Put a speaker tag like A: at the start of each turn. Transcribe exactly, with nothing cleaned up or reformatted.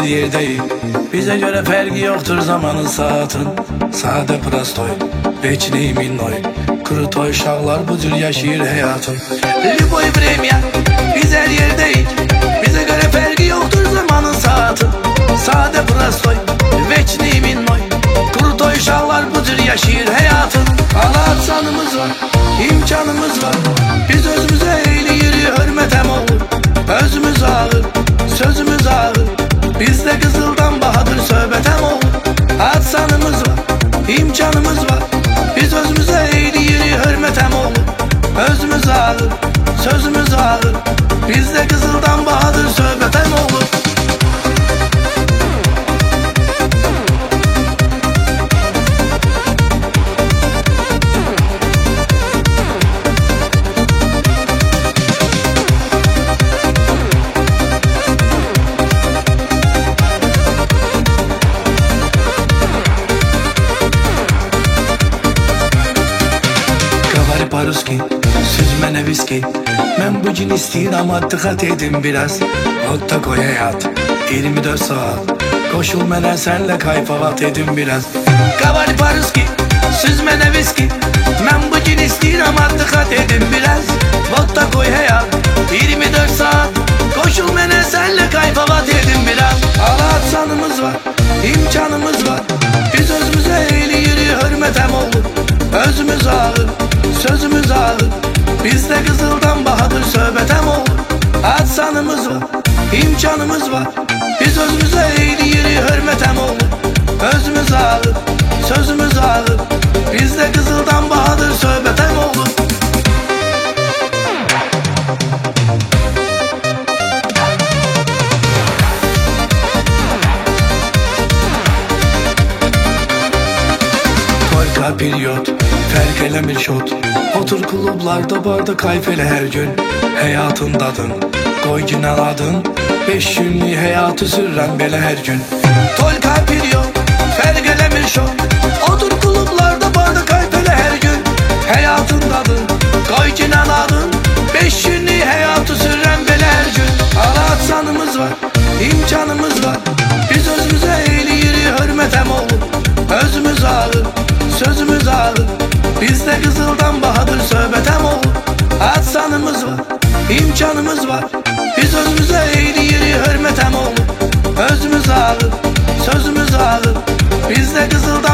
A: yerdeyik. Bize göre fergi yoktur zamanın saatin. Sade prostoy, veçni minnoy. Krutoy şağlar bu cür yaşayır hayatın. Liboy vremya, biz her yerdeyik. Bize göre fergi yoktur zamanın saatin. Sade prostoy, veçni minnoy. Krutoy şağlar bu cür yaşayır hayatın. Allah sanımız var, imkanımız var. Biz özümüze eğliyiri hürmet hem olur. Özümüz ağır, sözümüz ağır. Bizde Kızıl'dan bahadır söhbet hem olur. Atsanımız var, imkanımız var. Biz özümüze eğliyiri hürmet hem olur. Özümüz ağır, sözümüz ağır. Bizde Kızıl'dan bahadır söhbet hem olur. Paruski, süzmene viski. Ben bu cin isteyirəm ama dikkat edin biraz. Vodka koy hayat, yirmi dört saat. Koşul mənə senle kayfavat edin biraz. Kavari paruski, süzmene viski. Ben bu cin isteyirəm ama dikkat edin biraz. Vodka koy hayat, yirmi dört saat. Koşul mənə senle kayfavat edin biraz. Allah sanımız var, imkanımız var. Biz özümüze eğliyiri hürmet hem olur. Özümüz ağır, sözümüz ağır. Bizde Kızıl'dan bahadır söhbet hem olur. Atsanımız var, imkanımız var. Biz özümüze eğliyiri hürmet hem olur. Özümüz ağır, sözümüz ağır. Bizde Kızıl'dan bahadır söhbet hem olur. Polka periyot, ferk elemir şot. Otur klublarda barda kayfele her gün. Hayatın dadın, koy cinaladın. Beş günlük hayatı sürren bele her gün. Polka periyot, ferk elemir şot. Otur klublarda barda kayfele her gün. Hayatın dadın, koy cinaladın. Beş günlük hayatı sürren bele her gün. Allah sanımız var, imkanımız var. Biz özümüze eğliyiri hürmet hem olur. Özümüz ağır, sözümüz ağır. Bizde Kızıl'dan bahadır söhbet hem olur. Atsanımız var, imkanımız var. Biz özümüze eğliyiri hürmet hem olur. Özümüz ağır, sözümüz ağır. Bizde Kızıl'dan